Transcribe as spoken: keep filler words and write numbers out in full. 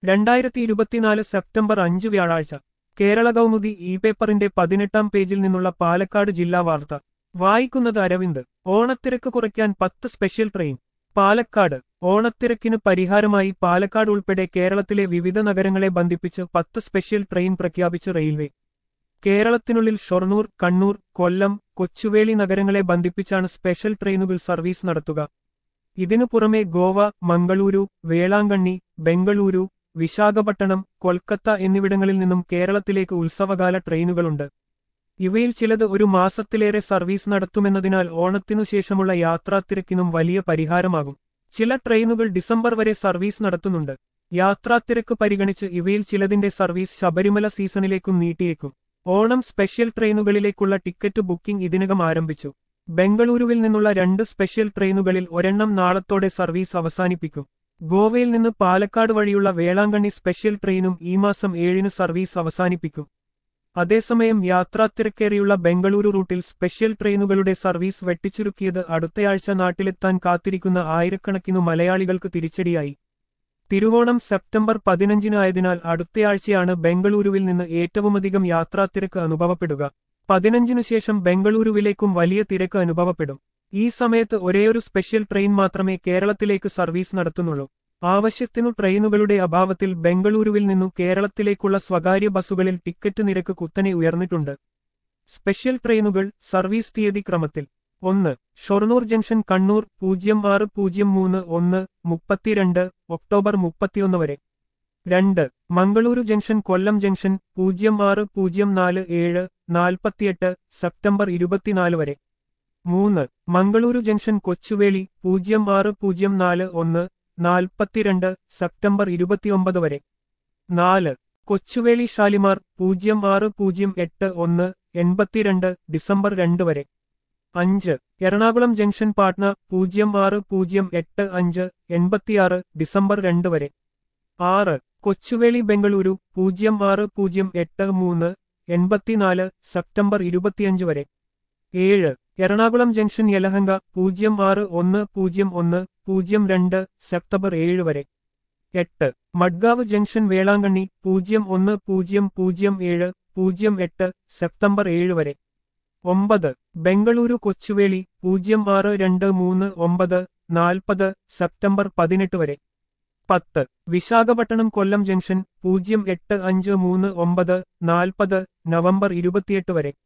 രണ്ടായിരത്തി ഇരുപത്തിനാല് സെപ്റ്റംബർ അഞ്ച് വ്യാഴാഴ്ച കേരള കൗമുദി ഇ പേപ്പറിന്റെ പതിനെട്ടാം പേജിൽ നിന്നുള്ള പാലക്കാട് ജില്ലാ വാർത്ത വായിക്കുന്നത് അരവിന്ദ്. ഓണത്തിരക്ക് കുറയ്ക്കാൻ പത്ത് സ്പെഷ്യൽ ട്രെയിൻ. പാലക്കാട്. ഓണത്തിരക്കിന് പരിഹാരമായി പാലക്കാട് ഉൾപ്പെടെ കേരളത്തിലെ വിവിധ നഗരങ്ങളെ ബന്ധിപ്പിച്ച് പത്ത് സ്പെഷ്യൽ ട്രെയിൻ പ്രഖ്യാപിച്ച് റെയിൽവേ. കേരളത്തിനുള്ളിൽ ഷൊർണൂർ, കണ്ണൂർ, കൊല്ലം, കൊച്ചുവേളി നഗരങ്ങളെ ബന്ധിപ്പിച്ചാണ് സ്പെഷ്യൽ ട്രെയിനുകൾ സർവീസ് നടത്തുക. ഇതിനു പുറമെ ഗോവ, മംഗളൂരു, വേളാങ്കണ്ണി, ബംഗളൂരു, വിശാഖപട്ടണം, കൊൽക്കത്ത എന്നിവിടങ്ങളിൽ നിന്നും കേരളത്തിലേക്ക് ഉത്സവകാല ട്രെയിനുകളുണ്ട്. ഇവയിൽ ചിലത് ഒരു മാസത്തിലേറെ സർവീസ് നടത്തുമെന്നതിനാൽ ഓണത്തിനു ശേഷമുള്ള യാത്രാത്തിരക്കിനും വലിയ പരിഹാരമാകും. ചില ട്രെയിനുകൾ ഡിസംബർ വരെ സർവീസ് നടത്തുന്നുണ്ട്. യാത്രാത്തിരക്ക് പരിഗണിച്ച് ഇവയിൽ ചിലതിന്റെ സർവീസ് ശബരിമല സീസണിലേക്കും നീട്ടിയേക്കും. ഓണം സ്പെഷ്യൽ ട്രെയിനുകളിലേക്കുള്ള ടിക്കറ്റ് ബുക്കിംഗ് ഇതിനകം ആരംഭിച്ചു. ബംഗളൂരുവിൽ നിന്നുള്ള രണ്ട് സ്പെഷ്യൽ ട്രെയിനുകളിൽ ഒരെണ്ണം നാളത്തോടെ സർവീസ് അവസാനിപ്പിക്കും. ഗോവയിൽ നിന്ന് പാലക്കാട് വഴിയുള്ള വേളാങ്കണ്ണി സ്പെഷ്യൽ ട്രെയിനും ഈ മാസം ഏഴിന് സർവീസ് അവസാനിപ്പിക്കും. അതേസമയം യാത്രാത്തിരക്കേറിയുള്ള ബംഗളൂരു റൂട്ടിൽ സ്പെഷ്യൽ ട്രെയിനുകളുടെ സർവീസ് വെട്ടിച്ചുരുക്കിയത് അടുത്തയാഴ്ച നാട്ടിലെത്താൻ കാത്തിരിക്കുന്ന ആയിരക്കണക്കിനു മലയാളികൾക്ക് തിരിച്ചടിയായി. തിരുവോണം സെപ്റ്റംബർ പതിനഞ്ചിനായതിനാൽ അടുത്തയാഴ്ചയാണ് ബംഗളൂരുവിൽ നിന്ന് ഏറ്റവുമധികം യാത്രാത്തിരക്ക് അനുഭവപ്പെടുക. പതിനഞ്ചിനു ശേഷം ബംഗളൂരുവിലേക്കും വലിയ തിരക്ക് അനുഭവപ്പെടും. ഈ സമയത്ത് ഒരേയൊരു സ്പെഷ്യൽ ട്രെയിൻ മാത്രമേ കേരളത്തിലേക്ക് സർവീസ് നടത്തുന്നുള്ളൂ. ആവശ്യത്തിനു ട്രെയിനുകളുടെ അഭാവത്തിൽ ബംഗളൂരുവിൽ നിന്നു കേരളത്തിലേക്കുള്ള സ്വകാര്യ ബസ്സുകളിൽ ടിക്കറ്റ് നിരക്ക് കുത്തനെ ഉയർന്നിട്ടുണ്ട്. സ്പെഷ്യൽ ട്രെയിനുകൾ സർവീസ് തീയതി ക്രമത്തിൽ: ഒന്ന്. ഷൊർണൂർ ജംഗ്ഷൻ കണ്ണൂർ പൂജ്യം ആറ് പൂജ്യം മൂന്ന് ഒന്ന് മുപ്പത്തിരണ്ട് ഒക്ടോബർ മുപ്പത്തിയൊന്ന് വരെ. രണ്ട്. മംഗളൂരു ജംഗ്ഷൻ കൊല്ലം ജംഗ്ഷൻ പൂജ്യം ആറ് പൂജ്യം നാല് ഏഴ് നാൽപ്പത്തിയെട്ട് സെപ്റ്റംബർ ഇരുപത്തിനാല് വരെ. മൂന്ന്. മംഗളൂരു ജംഗ്ഷൻ കൊച്ചുവേളി പൂജ്യം ആറ് പൂജ്യം നാല് ഒന്ന് നാൽപ്പത്തിരണ്ട് സെപ്റ്റംബർ ഇരുപത്തിയൊമ്പത് വരെ. നാല്. കൊച്ചുവേളി ഷാലിമാർ പൂജ്യം ആറ് പൂജ്യം എട്ട് ഒന്ന് എൺപത്തിരണ്ട് ഡിസംബർ രണ്ട് വരെ. അഞ്ച്. എറണാകുളം ജംഗ്ഷൻ പാട്ന പൂജ്യം ആറ് പൂജ്യം എട്ട് അഞ്ച് എൺപത്തിയാറ് ഡിസംബർ രണ്ട് വരെ. ആറ്. കൊച്ചുവേളി ബംഗളൂരു പൂജ്യം ആറ് പൂജ്യം എട്ട് മൂന്ന് എൺപത്തിനാല് സെപ്റ്റംബർ ഇരുപത്തിയഞ്ച് വരെ. ഏഴ്. എറണാകുളം ജംഗ്ഷൻ യലഹങ്ക പൂജ്യം ആറ് ഒന്ന് പൂജ്യം ഒന്ന് പൂജ്യം രണ്ട് സെപ്റ്റംബർ ഏഴ് വരെ. എട്ട്. മഡ്ഗാവ് ജംഗ്ഷൻ വേളാങ്കണ്ണി പൂജ്യം ഒന്ന് പൂജ്യം പൂജ്യം ഏഴ് പൂജ്യം എട്ട് സെപ്റ്റംബർ ഏഴ് വരെ. ഒമ്പത്. ബംഗളൂരു കൊച്ചുവേളി പൂജ്യം ആറ് രണ്ട് മൂന്ന് ഒമ്പത് നാൽപ്പത് സെപ്റ്റംബർ പതിനെട്ട് വരെ. പത്ത്. വിശാഖപട്ടണം കൊല്ലം ജംഗ്ഷൻ പൂജ്യം എട്ട് അഞ്ച് മൂന്ന് ഒമ്പത് നാൽപ്പത് നവംബർ ഇരുപത്തിയെട്ട് വരെ.